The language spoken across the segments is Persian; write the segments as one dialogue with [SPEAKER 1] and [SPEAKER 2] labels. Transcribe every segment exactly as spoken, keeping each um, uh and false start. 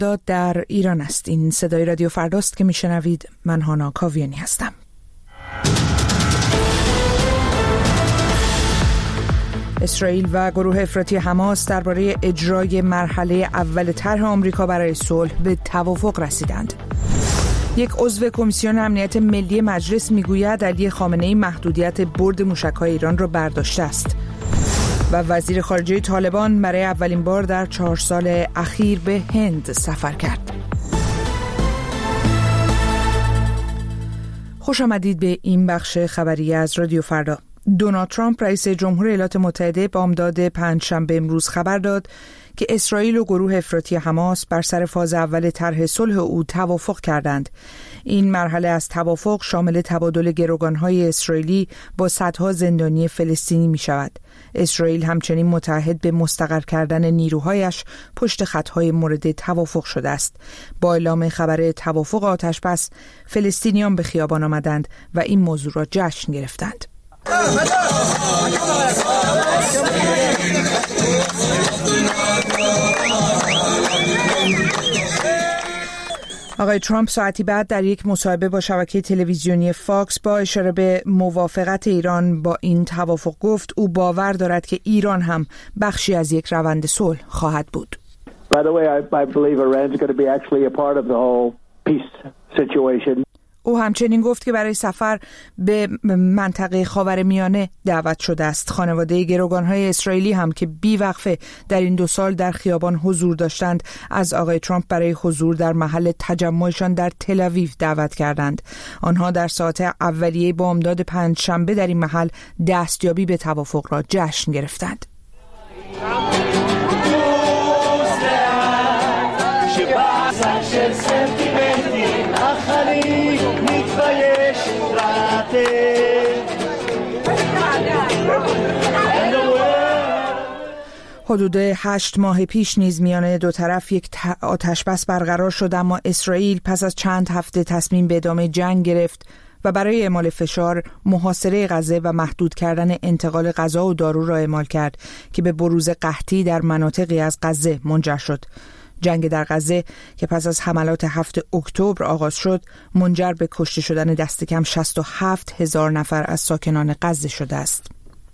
[SPEAKER 1] بغداد در ایران است. این صدای رادیو فرداست که میشنوید. من هانا کاویانی هستم. اسرائیل و گروه افراطی حماس درباره اجرای مرحله اول طرح آمریکا برای صلح به توافق رسیدند. یک عضو کمیسیون امنیت ملی مجلس میگوید علی خامنه‌ای محدودیت برد موشک‌های ایران را برداشته است. و وزیر خارجه طالبان برای اولین بار در چهار سال اخیر به هند سفر کرد. خوش آمدید به این بخش خبری از رادیو فردا. دونالد ترامپ رئیس جمهور ایالات متحده بامداد پنجشنبه امروز خبر داد که اسرائیل و گروه افراطی حماس بر سر فاز اول طرح صلح او توافق کردند. این مرحله از توافق شامل تبادل گروگان‌های اسرائیلی با صدها زندانی فلسطینی می شود. اسرائیل همچنین متعهد به مستقر کردن نیروهایش پشت خطهای مورد توافق شده است. با اعلام خبر توافق آتشبس، فلسطینیان به خیابان آمدند و این موضوع را جشن گرفتند. آقای ترامپ ساعتی بعد در یک مصاحبه با شبکه تلویزیونی فاکس با اشاره به موافقت ایران با این توافق گفت او باور دارد که ایران هم بخشی از یک روند صلح خواهد بود.
[SPEAKER 2] By the way, I, I believe Iran's going to be actually a part of the whole peace situation.
[SPEAKER 1] او همچنین گفت که برای سفر به منطقه خاورمیانه دعوت شده است. خانواده گروگان‌های اسرائیلی هم که بیوقفه در این دو سال در خیابان حضور داشتند از آقای ترامپ برای حضور در محل تجمعشان در تل آویو دعوت کردند. آنها در ساعت اولیه بامداد پنجشنبه در این محل دستیابی به توافق را جشن گرفتند. حدود هشت ماه پیش نیز میان دو طرف یک آتشبس برقرار شد، اما اسرائیل پس از چند هفته تصمیم به ادامه جنگ گرفت و برای اعمال فشار محاصره غزه و محدود کردن انتقال غذا و دارو را اعمال کرد که به بروز قحطی در مناطقی از غزه منجر شد. جنگ در غزه که پس از حملات هفتم اکتبر آغاز شد منجر به کشته شدن دست کم شصت و هفت هزار نفر از ساکنان غزه شده است.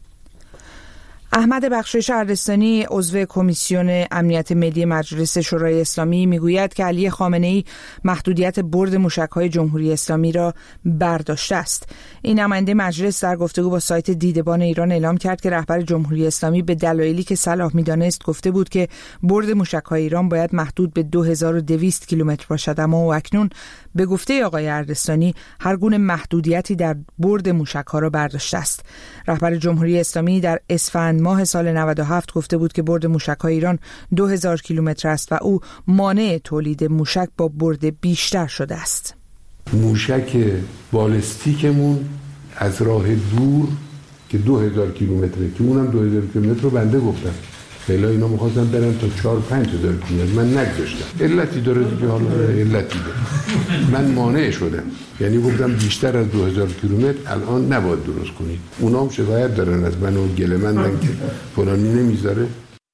[SPEAKER 1] احمد بخشایش اردستانی عضو کمیسیون امنیت ملی مجلس شورای اسلامی میگوید که علی خامنه‌ای محدودیت برد موشک‌های جمهوری اسلامی را برداشته است. این نماینده مجلس در گفتگو با سایت دیدبان ایران اعلام کرد که رهبر جمهوری اسلامی به دلایلی که صلاح می‌دانست گفته بود که برد موشک‌های ایران باید محدود به دو هزار و دویست کیلومتر باشد، اما اکنون به گفته آقای اردستانی هر گونه محدودیتی در برد موشک‌ها را برداشته است. رهبر جمهوری اسلامی در اسفند ماه سال نود و هفت گفته بود که برد موشک‌های ایران دو هزار کیلومتر است و او مانع تولید موشک با برد بیشتر شده است.
[SPEAKER 3] موشک بالستیکمون از راه دور که دو هزار کیلومتره که اونم دو هزار کیلومتر رو بنده گفتم. خیلی اینا می‌خواستن برن تا چهار پنج هزار کیلومتر، من نگذاشتم. علتی داره دیگه، حالا علتی داره. من مانع شدم. یعنی گفتم بیشتر از دو هزار کیلومتر الان نباید درست کنید. اونا هم شکایت دارن از من و گله‌مندن که فلانی نمیذاره.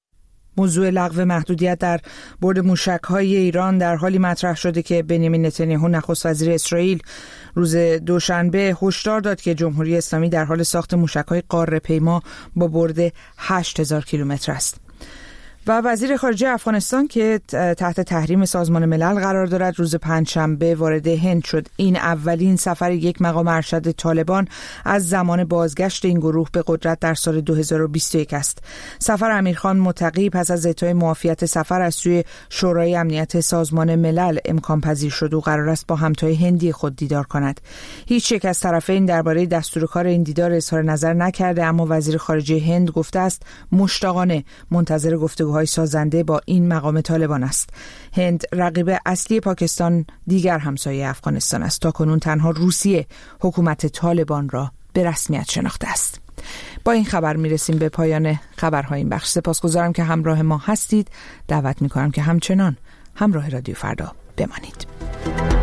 [SPEAKER 1] موضوع لغو محدودیت در برد موشک‌های ایران در حالی مطرح شده که بنیامین نتانیاهو نخست وزیر اسرائیل روز دوشنبه هشدار داد که جمهوری اسلامی در حال ساخت موشک‌های قاره‌پیما با برد هشت هزار کیلومتر است. و وزیر خارجه افغانستان که تحت تحریم سازمان ملل قرار دارد روز پنجشنبه وارد هند شد. این اولین سفر یک مقام ارشد طالبان از زمان بازگشت این گروه به قدرت در سال دو هزار و بیست و یک است. سفر امیرخان متقی پس از اعطای معافیت سفر از سوی شورای امنیت سازمان ملل امکان پذیر شد و قرار است با همتای هندی خود دیدار کند. هیچ یک از طرفین درباره دستور کار این دیدار اظهار نظر نکرده، اما وزیر خارجه هند گفته است مشتاقانه منتظر گفتگو های سازنده با این مقام طالبان است. هند رقیب اصلی پاکستان دیگر همسایه افغانستان است. تاکنون تنها روسیه حکومت طالبان را به رسمیت شناخته است. با این خبر میرسیم به پایان خبرهای این بخش. سپاسگزارم که همراه ما هستید. دعوت میکنم که همچنان همراه رادیو فردا بمانید.